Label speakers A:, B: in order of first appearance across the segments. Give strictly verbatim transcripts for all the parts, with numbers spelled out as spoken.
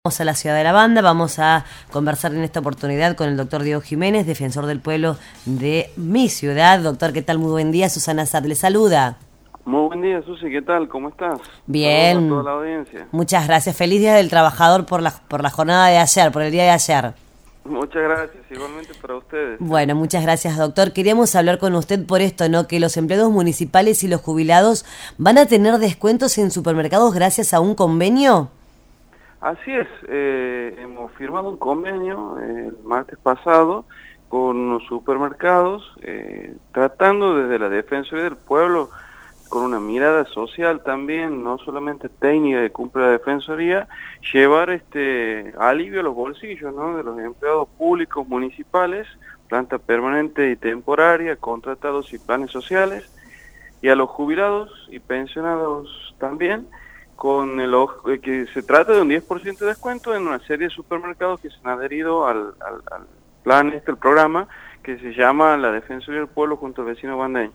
A: Vamos a la ciudad de la banda, vamos a conversar en esta oportunidad con el doctor Diego Jiménez, defensor del pueblo de mi ciudad. Doctor, ¿qué tal? Muy buen día. Susana Sad le saluda.
B: Muy buen día, Susi, ¿qué tal? ¿Cómo estás? Saludos a toda
A: Bien,
B: la audiencia.
A: muchas gracias. Feliz Día del Trabajador por la, por la jornada de ayer, por el día de ayer.
B: Muchas gracias, igualmente para ustedes. ¿eh?
A: Bueno, muchas gracias, doctor. Queríamos hablar con usted por esto, ¿no? Que los empleados municipales y los jubilados van a tener descuentos en supermercados gracias a un convenio.
B: Así es, eh, hemos firmado un convenio eh, el martes pasado con unos supermercados, eh, tratando desde la Defensoría del Pueblo, con una mirada social también, no solamente técnica que cumple la Defensoría, llevar este alivio a los bolsillos, ¿no? De los empleados públicos municipales, planta permanente y temporaria, contratados y planes sociales, y a los jubilados y pensionados también, con el que se trata de un diez por ciento de descuento en una serie de supermercados que se han adherido al, al, al plan, este el programa, que se llama la Defensoría del Pueblo junto al vecino bandeño.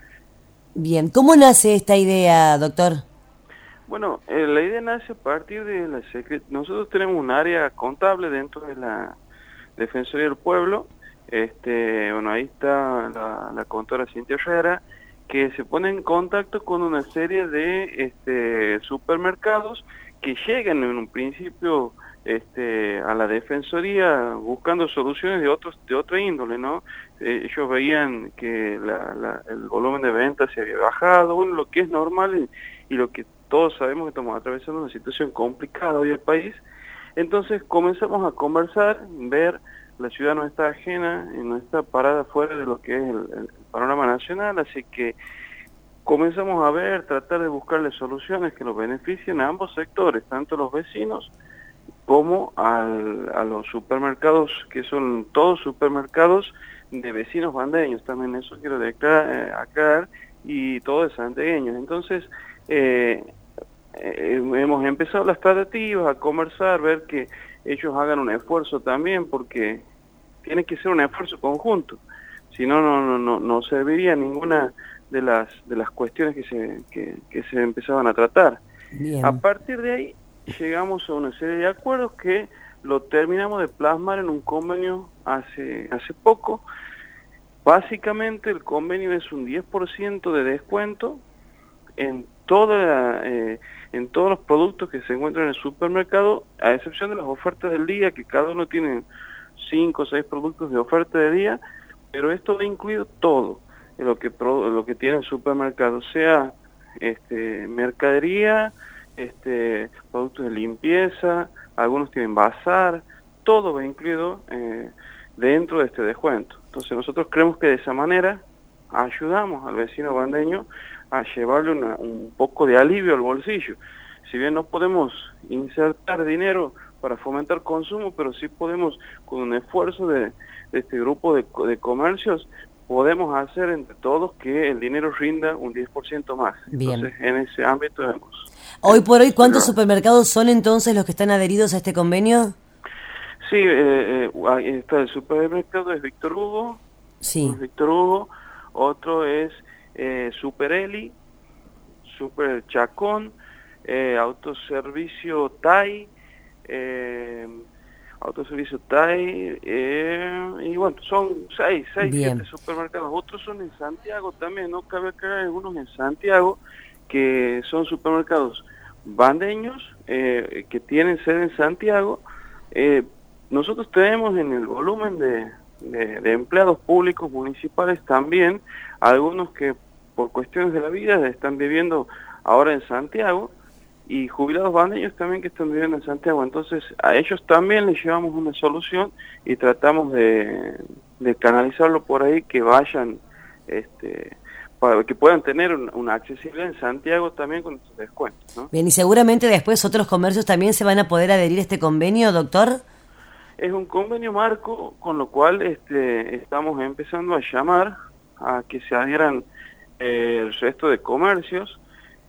A: Bien, ¿cómo nace esta idea, doctor?
B: Bueno, eh, la idea nace a partir de la Secretaría. Nosotros tenemos un área contable dentro de la Defensoría del Pueblo. Este, bueno, ahí está la, la contadora Cintia Herrera, que se pone en contacto con una serie de este, supermercados que llegan en un principio este, a la Defensoría buscando soluciones de otros de otra índole, ¿no? Eh, ellos veían que la, la, el volumen de ventas se había bajado, bueno, lo que es normal y, y lo que todos sabemos que estamos atravesando una situación complicada hoy en el país. Entonces comenzamos a conversar, ver, la ciudad no está ajena, no está parada fuera de lo que es el, el panorama nacional, así que comenzamos a ver, tratar de buscarle soluciones que los beneficien a ambos sectores, tanto a los vecinos como al, a los supermercados, que son todos supermercados de vecinos bandeños, también eso quiero declarar, eh, aclarar, y todos santiagueños. Entonces, eh, eh, hemos empezado las tratativas, a conversar, ver que ellos hagan un esfuerzo también, porque tiene que ser un esfuerzo conjunto, si no, no, no, no, no serviría ninguna de las de las cuestiones que se, que, que se empezaban a tratar.
A: Bien.
B: A partir de ahí llegamos a una serie de acuerdos que lo terminamos de plasmar en un convenio hace, hace poco. Básicamente el convenio es un diez por ciento de descuento en toda eh, en todos los productos que se encuentran en el supermercado, a excepción de las ofertas del día, que cada uno tiene cinco o seis productos de oferta de día, pero esto ha incluido todo lo que lo que tiene el supermercado, sea este mercadería, este productos de limpieza, algunos tienen bazar, todo va incluido eh, dentro de este descuento. Entonces nosotros creemos que de esa manera ayudamos al vecino bandeño a llevarle una, un poco de alivio al bolsillo. Si bien no podemos insertar dinero para fomentar consumo, pero sí podemos, con un esfuerzo de, de este grupo de, de comercios, podemos hacer entre todos que el dinero rinda un diez por ciento más.
A: Bien.
B: Entonces, en ese ámbito hemos...
A: Hoy por hoy, ¿cuántos
B: pero,
A: supermercados son entonces los que están adheridos a este convenio?
B: sí, eh, eh, ahí está el supermercado, es Víctor Hugo,
A: Sí.
B: es Víctor Hugo, otro es eh, Super Eli, Super Chacón, eh, Autoservicio Tai, eh, Autoservicio Tai, eh, y bueno, son seis, seis,
A: Bien.
B: siete supermercados. Otros son en Santiago también, ¿no? Cabe aclarar algunos en Santiago, que son supermercados bandeños, eh, que tienen sede en Santiago. Eh, nosotros tenemos en el volumen de, de, de empleados públicos municipales también, algunos que por cuestiones de la vida están viviendo ahora en Santiago, y jubilados bandeños también que están viviendo en Santiago. Entonces a ellos también les llevamos una solución y tratamos de, de canalizarlo por ahí, que vayan, este, para que puedan tener una, una accesibilidad en Santiago también con estos descuentos, ¿no?
A: Bien, y seguramente después otros comercios también se van a poder adherir a este convenio, doctor.
B: Es un convenio marco, con lo cual este, estamos empezando a llamar a que se adhieran eh, el resto de comercios.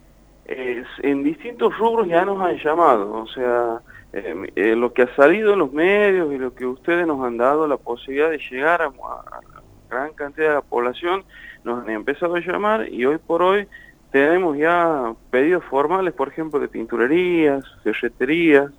B: Eh, en distintos rubros ya nos han llamado, o sea, eh, eh, lo que ha salido en los medios y lo que ustedes nos han dado la posibilidad de llegar a, a gran cantidad de la población, nos han empezado a llamar, y hoy por hoy tenemos ya pedidos formales, por ejemplo, de pinturerías, ferreterías,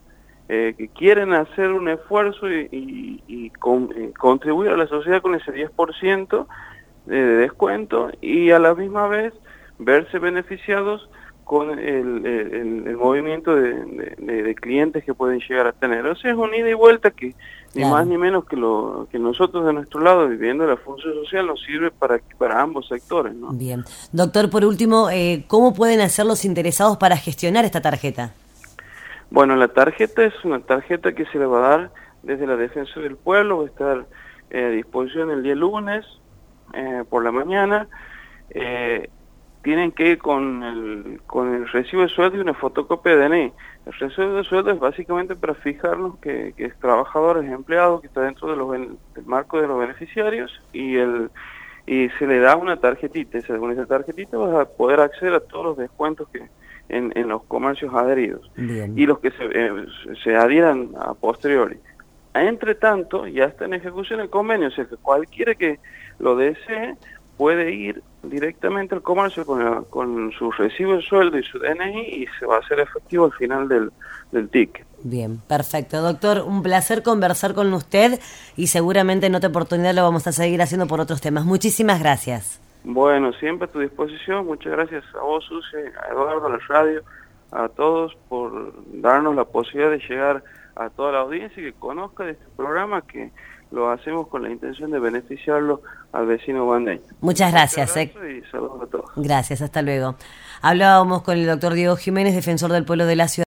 B: eh, que quieren hacer un esfuerzo y, y, y, con, y contribuir a la sociedad con ese diez por ciento de descuento y a la misma vez verse beneficiados con el, el, el movimiento de, de, de clientes que pueden llegar a tener. O sea, es un ida y vuelta que ni claro. más ni menos que lo que nosotros de nuestro lado, viviendo la función social, nos sirve para, para ambos sectores, ¿no?
A: Bien. Doctor, por último, eh, ¿cómo pueden hacer los interesados para gestionar esta tarjeta?
B: Bueno, la tarjeta es una tarjeta que se le va a dar desde la Defensoría del Pueblo, va a estar eh, a disposición el día lunes eh, por la mañana. Eh, tienen que ir con el, con el recibo de sueldo y una fotocopia de D N I. El recibo de sueldo es básicamente para fijarnos que, que es trabajador, es empleado, que está dentro de los, del marco de los beneficiarios, y el y se le da una tarjetita. Con esa tarjetita vas a poder acceder a todos los descuentos que en, en los comercios adheridos. Bien. Y los que se, eh, se adhieran a posteriori. Entre tanto, ya está en ejecución el convenio, o sea que cualquiera que lo desee puede ir directamente al comercio con, el, con su recibo de sueldo y su D N I y se va a hacer efectivo al final del, del ticket.
A: Bien, perfecto. Doctor, un placer conversar con usted y seguramente en otra oportunidad lo vamos a seguir haciendo por otros temas. Muchísimas gracias.
B: Bueno, siempre a tu disposición. Muchas gracias a vos, Susi, a Eduardo, a la radio, a todos por darnos la posibilidad de llegar a toda la audiencia y que conozca de este programa, que lo hacemos con la intención de beneficiarlo al vecino bandeño.
A: Muchas gracias. Eh.
B: Y saludos a todos.
A: Gracias, hasta luego. Hablábamos con el doctor Diego Jiménez, defensor del pueblo de la ciudad.